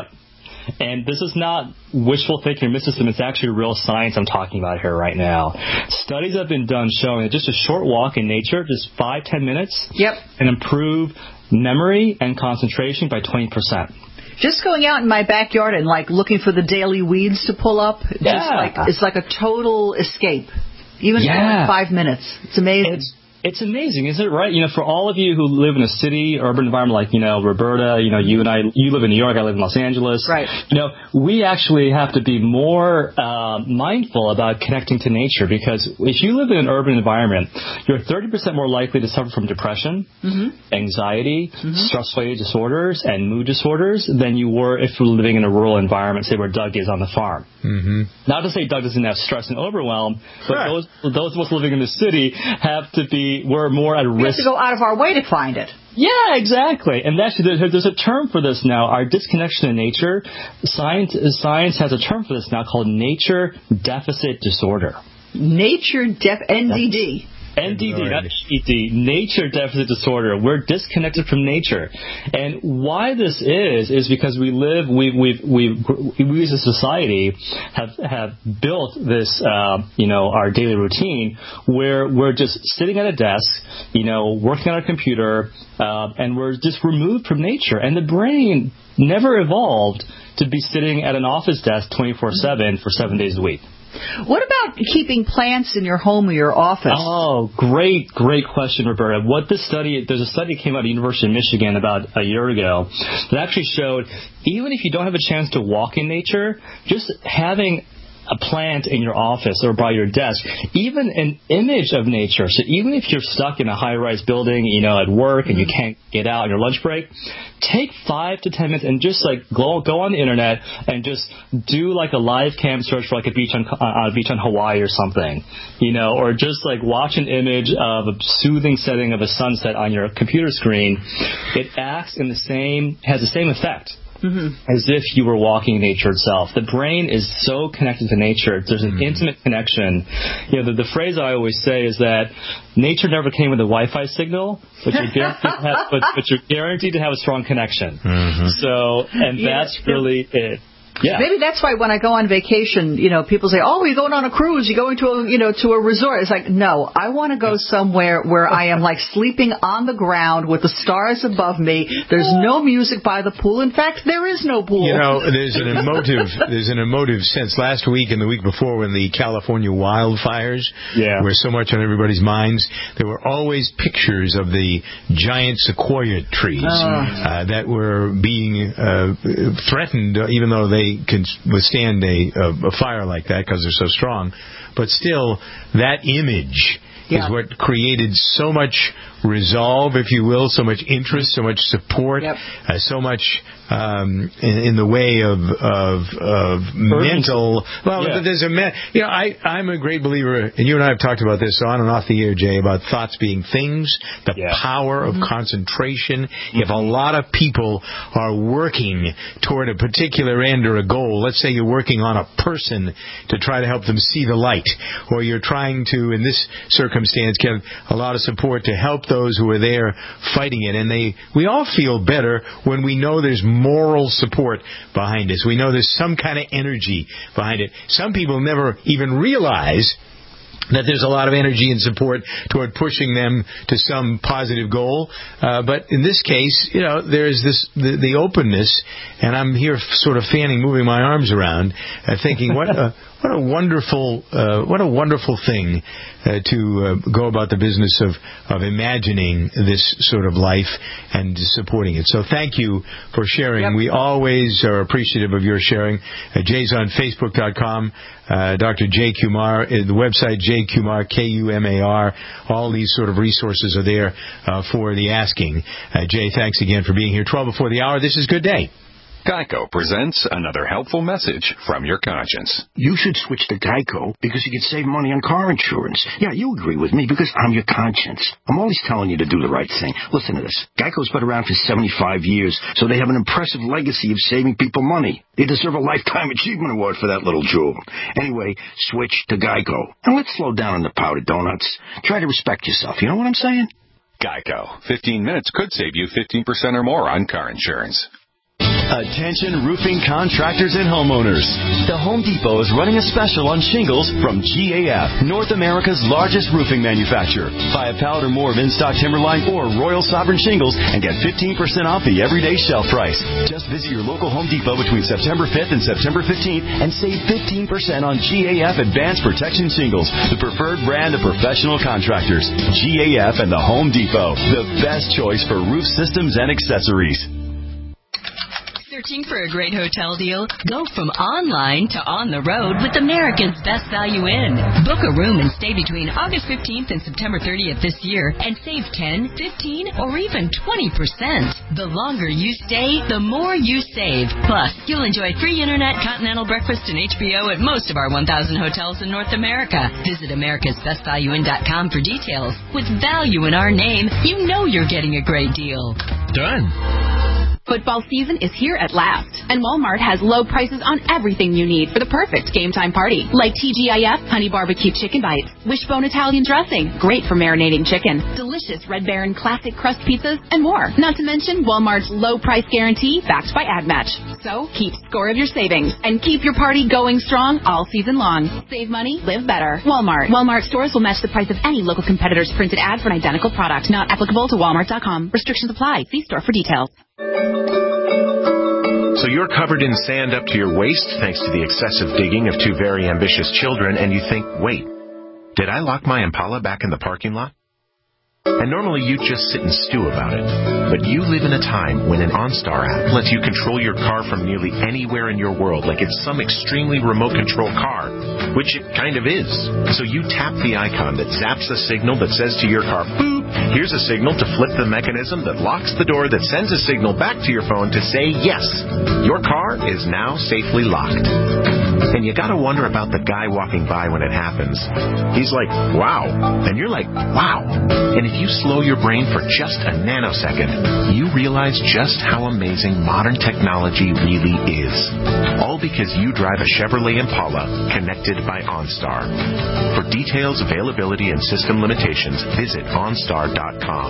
And this is not wishful thinking or mysticism. It's actually real science I'm talking about here right now. Studies have been done showing that just a short walk in nature, just five, ten minutes, yep. can improve memory and concentration by twenty percent. Just going out in my backyard and like looking for the daily weeds to pull up, yeah. just like it's like a total escape. Even yeah. for like five minutes. It's amazing. It's, It's amazing, isn't it? Right? You know, for all of you who live in a city, urban environment like, you know, Roberta, you know, you and I, you live in New York, I live in Los Angeles. Right. You know, we actually have to be more uh, mindful about connecting to nature because if you live in an urban environment, you're thirty percent more likely to suffer from depression, mm-hmm. anxiety, mm-hmm. stress-related disorders, and mood disorders than you were if you were living in a rural environment, say where Doug is on the farm. Mm-hmm. Not to say Doug doesn't have stress and overwhelm, but sure. those, those of us living in the city have to be we're more at risk. We have to go out of our way to find it. Yeah, exactly. And actually, there's, there's a term for this now, our disconnection to nature. Science, science has a term for this now called nature deficit disorder. Nature def... N D D. N D D, not E D, nature deficit disorder. We're disconnected from nature. And why this is, is because we live, we've, we've, we've, we as a society have, have built this, uh, you know, our daily routine where we're just sitting at a desk, you know, working on our computer, uh, and we're just removed from nature. And the brain never evolved to be sitting at an office desk twenty-four seven for seven days a week. What about keeping plants in your home or your office? Oh, great, great question, Roberta. What this study, there's a study that came out of the University of Michigan about a year ago that actually showed even if you don't have a chance to walk in nature, just having a plant in your office or by your desk, even an image of nature. So even if you're stuck in a high-rise building, you know, at work and you can't get out on your lunch break, take five to ten minutes and just like go go on the internet and just do like a live cam search for like a beach on uh, a beach on Hawaii or something, you know, or just like watch an image of a soothing setting of a sunset on your computer screen. It acts in the same has the same effect. Mm-hmm. As if you were walking nature itself. The brain is so connected to nature. There's an mm-hmm. intimate connection. You know, the, the phrase I always say is that nature never came with a Wi-Fi signal, but you're guaranteed to have, but, but you're guaranteed to have a strong connection. Mm-hmm. So, and yeah, that's really it. Yeah. Maybe that's why when I go on vacation, you know, people say, "Oh, you're going on a cruise, you're going to a, you know, to a resort." It's like, no, I want to go somewhere where I am like sleeping on the ground with the stars above me. There's no music by the pool. In fact, there is no pool. You know, there's an emotive, there's an emotive sense. Last week and the week before, when the California wildfires yeah. were so much on everybody's minds, there were always pictures of the giant sequoia trees uh. Uh, that were being uh, threatened, uh, even though they can withstand a, a, a fire like that because they're so strong. But still, that image yeah. is what created so much resolve, if you will, so much interest, so much support, yep. uh, so much um, in, in the way of of, of mental. Well, yeah. there's a man. You know, I I'm a great believer, and you and I have talked about this on and off the air, Jay, about thoughts being things, the yeah. power of mm-hmm. concentration. Mm-hmm. If a lot of people are working toward a particular end or a goal, let's say you're working on a person to try to help them see the light, or you're trying to, in this circumstance, get a lot of support to help those who are there fighting it, and they we all feel better when we know there's moral support behind us. We know there's some kind of energy behind it. Some people never even realize that there's a lot of energy and support toward pushing them to some positive goal. Uh, but in this case, you know, there's this the, the openness, and I'm here sort of fanning, moving my arms around, uh, thinking, what a what a wonderful uh, what a wonderful thing uh, to uh, go about the business of of imagining this sort of life and supporting it. So thank you for sharing. Yep. We always are appreciative of your sharing. Uh, Jay's on Facebook dot com. Uh, Doctor Jay Kumar, uh, the website Jay Kumar, K U M A R. All these sort of resources are there uh, for the asking. Uh, Jay, thanks again for being here. twelve before the hour. This is Good Day. Geico presents another helpful message from your conscience. You should switch to Geico because you can save money on car insurance. Yeah, you agree with me because I'm your conscience. I'm always telling you to do the right thing. Listen to this. Geico's been around for seventy-five years, so they have an impressive legacy of saving people money. They deserve a Lifetime Achievement Award for that little jewel. Anyway, switch to Geico. And let's slow down on the powdered donuts. Try to respect yourself. You know what I'm saying? Geico. fifteen minutes could save you fifteen percent or more on car insurance. Attention roofing contractors and homeowners. The Home Depot is running a special on shingles from G A F, North America's largest roofing manufacturer. Buy a pallet or more of in-stock Timberline or Royal Sovereign shingles and get fifteen percent off the everyday shelf price. Just visit your local Home Depot between September fifth and September fifteenth and save fifteen percent on G A F Advanced Protection Shingles, the preferred brand of professional contractors. G A F and the Home Depot, the best choice for roof systems and accessories. Searching for a great hotel deal? Go from online to on the road with America's Best Value Inn. Book a room and stay between August fifteenth and September thirtieth this year and save ten, fifteen, or even twenty percent. The longer you stay, the more you save. Plus, you'll enjoy free internet, continental breakfast, and H B O at most of our one thousand hotels in North America. Visit americas best value inn dot com for details. With value in our name, you know you're getting a great deal. Done. Football season is here at last, and Walmart has low prices on everything you need for the perfect game time party, like T G I F Honey Barbecue Chicken Bites, Wishbone Italian Dressing, great for marinating chicken, delicious Red Baron Classic Crust Pizzas, and more. Not to mention Walmart's low price guarantee backed by AdMatch. So keep score of your savings and keep your party going strong all season long. Save money, live better. Walmart. Walmart stores will match the price of any local competitor's printed ad for an identical product. Not applicable to Walmart dot com. Restrictions apply. See store for details. So you're covered in sand up to your waist thanks to the excessive digging of two very ambitious children, and you think, wait, did I lock my Impala back in the parking lot? And normally you'd just sit and stew about it. But you live in a time when an OnStar app lets you control your car from nearly anywhere in your world, like it's some extremely remote control car, which it kind of is. So you tap the icon that zaps a signal that says to your car, boop, here's a signal to flip the mechanism that locks the door that sends a signal back to your phone to say, yes, your car is now safely locked. And you gotta wonder about the guy walking by when it happens. He's like, wow. And you're like, wow. And if you slow your brain for just a nanosecond, you realize just how amazing modern technology really is. All because you drive a Chevrolet Impala connected by OnStar. For details, availability, and system limitations, visit OnStar dot com.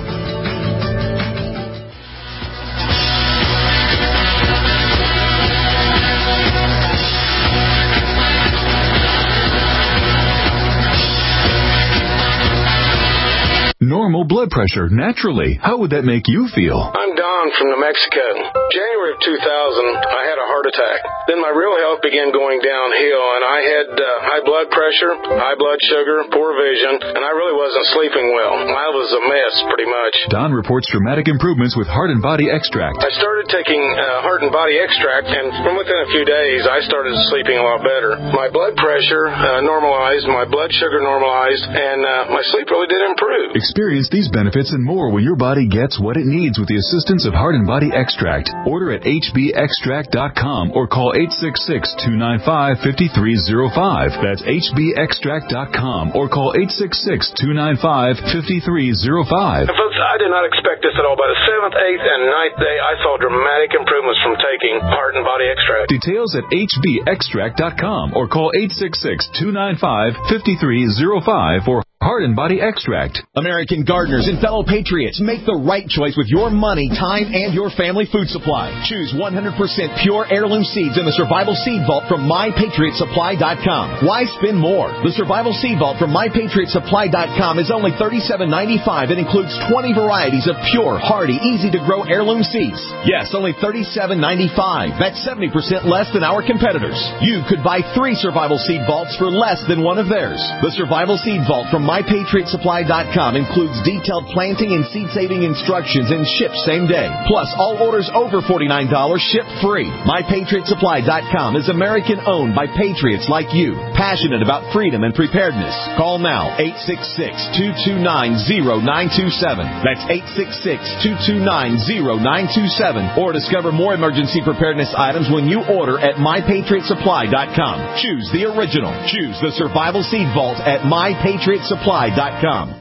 Normal blood pressure, naturally. How would that make you feel? I'm Don from New Mexico. January of two thousand, I had a heart attack. Then my real health began going downhill, and I had uh, high blood pressure, high blood sugar, poor vision, and I really wasn't sleeping well. I was a mess, pretty much. Don reports dramatic improvements with Heart and Body Extract. I started taking uh, Heart and Body Extract, and from within a few days, I started sleeping a lot better. My blood pressure uh, normalized, my blood sugar normalized, and uh, my sleep really did improve. Experience these benefits and more when your body gets what it needs with the assistance of Heart and Body Extract. Order at h b extract dot com or call eight six six, two nine five, five three zero five. That's h b extract dot com or call eight six six, two nine five, five three zero five. And folks, I did not expect this at all. By the seventh, eighth, and ninth day, I saw dramatic improvements from taking Heart and Body Extract. Details at h b extract dot com or call eight six six, two nine five, five three zero five for Heart and Body Extract. American gardeners and fellow patriots, make the right choice with your money, time, and your family food supply. Choose one hundred percent pure heirloom seeds in the Survival Seed Vault from my patriot supply dot com. Why spend more? The Survival Seed Vault from my patriot supply dot com is only thirty-seven ninety-five and includes twenty varieties of pure, hardy, easy-to-grow heirloom seeds. Yes, only thirty-seven ninety-five. That's seventy percent less than our competitors. You could buy three Survival Seed Vaults for less than one of theirs. The Survival Seed Vault from my patriot supply dot com includes detailed planting and seed-saving instructions and ships same day. Plus, all orders over forty-nine dollars ship free. my patriot supply dot com is American-owned by patriots like you, passionate about freedom and preparedness. Call now, eight six six, two two nine, zero nine two seven. That's eight six six, two two nine, zero nine two seven. Or discover more emergency preparedness items when you order at my patriot supply dot com. Choose the original. Choose the Survival Seed Vault at my patriot supply dot com.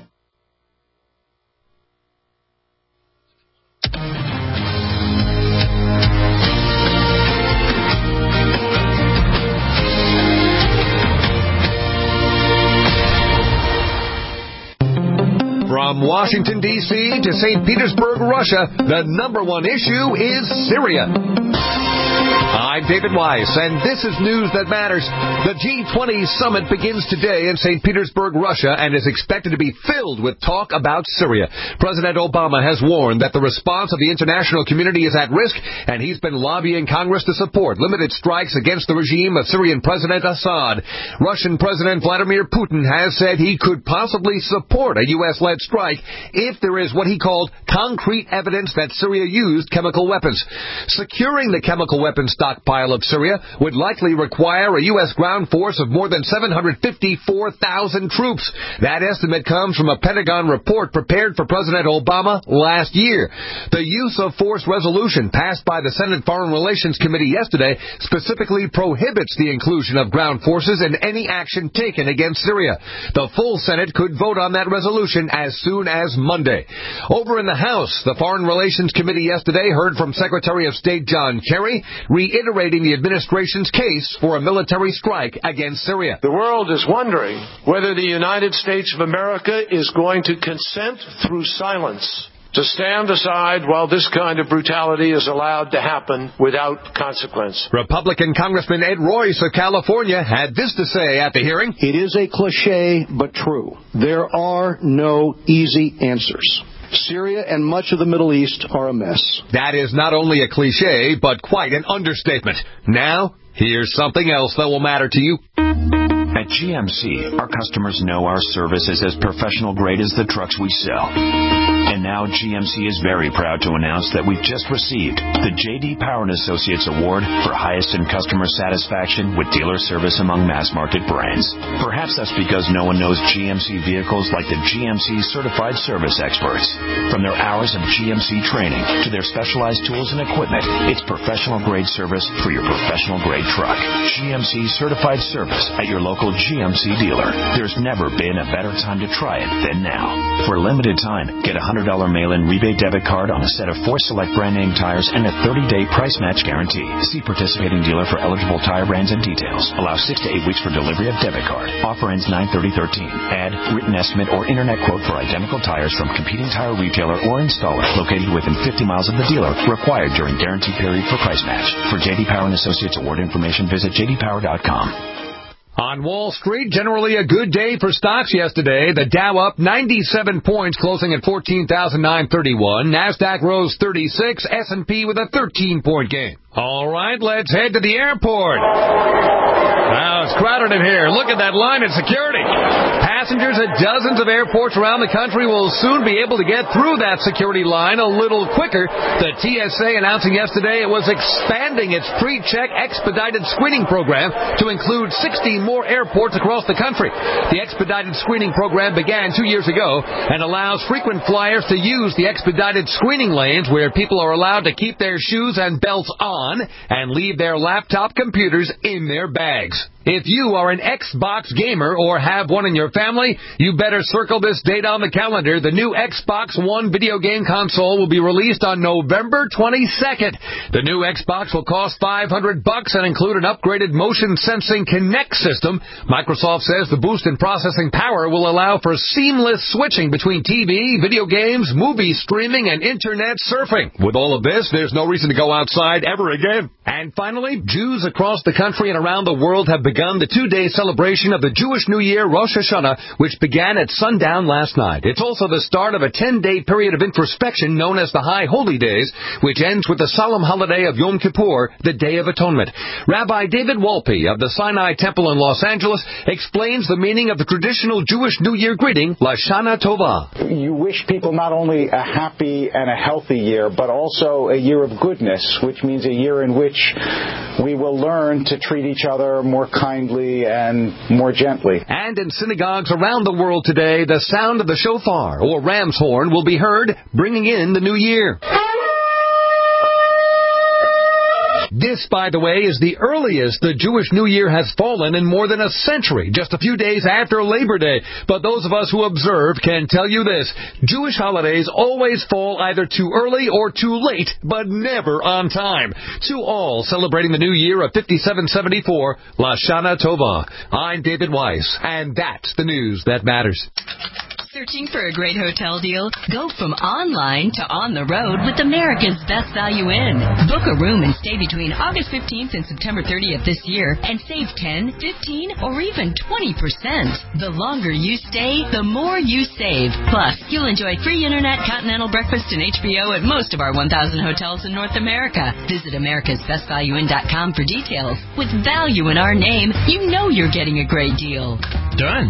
From Washington, D C to Saint Petersburg, Russia, the number one issue is Syria. I'm David Weiss, and this is News That Matters. The G twenty summit begins today in Saint Petersburg, Russia, and is expected to be filled with talk about Syria. President Obama has warned that the response of the international community is at risk, and he's been lobbying Congress to support limited strikes against the regime of Syrian President Assad. Russian President Vladimir Putin has said he could possibly support a U S-led strike if there is what he called concrete evidence that Syria used chemical weapons. Securing the chemical weapons stockpile of Syria would likely require a U S ground force of more than seven hundred fifty-four thousand troops. That estimate comes from a Pentagon report prepared for President Obama last year. The use of force resolution passed by the Senate Foreign Relations Committee yesterday specifically prohibits the inclusion of ground forces in any action taken against Syria. The full Senate could vote on that resolution as soon as Monday. Over in the House, the Foreign Relations Committee yesterday heard from Secretary of State John Kerry, reiterating the administration's case for a military strike against Syria. The world is wondering whether the United States of America is going to consent through silence to stand aside while this kind of brutality is allowed to happen without consequence. Republican Congressman Ed Royce of California had this to say at the hearing. It is a cliche, but true. There are no easy answers. Syria and much of the Middle East are a mess. That is not only a cliche, but quite an understatement. Now, here's something else that will matter to you. At G M C, our customers know our service is as professional grade as the trucks we sell. And now G M C is very proud to announce that we've just received the J D Power and Associates Award for highest in customer satisfaction with dealer service among mass market brands. Perhaps that's because no one knows G M C vehicles like the G M C certified service experts. From their hours of G M C training to their specialized tools and equipment, it's professional grade service for your professional grade truck. G M C certified service at your local G M C dealer. There's never been a better time to try it than now. For a limited time, get one hundred hundred dollars mail-in rebate debit card on a set of four select brand-name tires and a thirty-day price match guarantee. See participating dealer for eligible tire brands and details. Allow six to eight weeks for delivery of debit card. Offer ends nine thirty thirteen. Add written estimate or internet quote for identical tires from competing tire retailer or installer located within fifty miles of the dealer. Required during guarantee period for price match. For J D Power and Associates award information, visit j d power dot com. On Wall Street, generally a good day for stocks yesterday. The Dow up ninety-seven points, closing at fourteen thousand nine hundred thirty-one. NASDAQ rose thirty-six. S and P with a thirteen-point gain. All right, let's head to the airport. Now, it's crowded in here. Look at that line at security. Passengers at dozens of airports around the country will soon be able to get through that security line a little quicker. The T S A announcing yesterday it was expanding its pre-check expedited screening program to include sixty more airports across the country. The expedited screening program began two years ago and allows frequent flyers to use the expedited screening lanes where people are allowed to keep their shoes and belts on and leave their laptop computers in their bags. If you are an Xbox gamer or have one in your family, you better circle this date on the calendar. The new Xbox One video game console will be released on November twenty-second. The new Xbox will cost five hundred bucks and include an upgraded motion sensing Kinect system. Microsoft says the boost in processing power will allow for seamless switching between T V, video games, movie streaming, and internet surfing. With all of this, there's no reason to go outside ever again. And finally, Jews across the country and around the world have begun the two-day celebration of the Jewish New Year, Rosh Hashanah, which began at sundown last night. It's also the start of a ten-day period of introspection known as the High Holy Days, which ends with the solemn holiday of Yom Kippur, the Day of Atonement. Rabbi David Wolpe of the Sinai Temple in Los Angeles explains the meaning of the traditional Jewish New Year greeting, Lashana Tova. You wish people not only a happy and a healthy year, but also a year of goodness, which means a year in which we will learn to treat each other more kindly and more gently. And in synagogues around the world today, the sound of the shofar, or ram's horn, will be heard, bringing in the new year. This, by the way, is the earliest the Jewish New Year has fallen in more than a century, just a few days after Labor Day. But those of us who observe can tell you this: Jewish holidays always fall either too early or too late, but never on time. To all celebrating the New Year of fifty-seven seventy-four, Lashana Tova. I'm David Weiss, and that's the news that matters. Searching for a great hotel deal? Go from online to on the road with America's Best Value Inn. Book a room and stay between August fifteenth and September thirtieth this year and save ten, fifteen, or even twenty percent. The longer you stay, the more you save. Plus, you'll enjoy free internet, continental breakfast, and H B O at most of our one thousand hotels in North America. Visit americas best value inn dot com for details. With value in our name, you know you're getting a great deal. Done.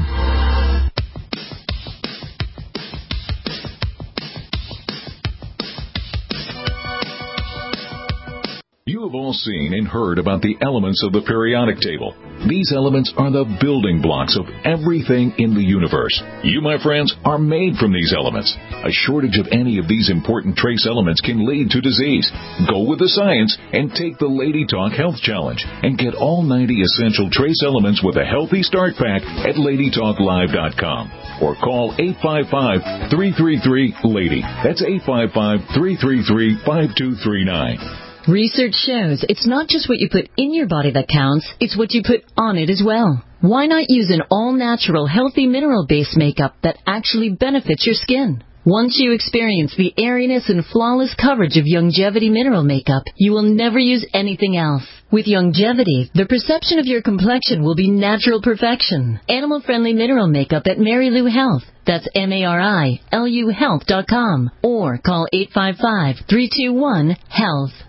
You have all seen and heard about the elements of the periodic table. These elements are the building blocks of everything in the universe. You, my friends, are made from these elements. A shortage of any of these important trace elements can lead to disease. Go with the science and take the Lady Talk Health Challenge and get all ninety essential trace elements with a healthy start pack at lady talk live dot com or call eight five five, three three three, LADY. That's eight five five, three three three, five two three nine. Research shows it's not just what you put in your body that counts, it's what you put on it as well. Why not use an all-natural, healthy mineral-based makeup that actually benefits your skin? Once you experience the airiness and flawless coverage of Youngevity mineral makeup, you will never use anything else. With Youngevity, the perception of your complexion will be natural perfection. Animal-friendly mineral makeup at Mary Lou Health. That's M A R I L U health dot com. Or call eight five five, three two one, HEALTH.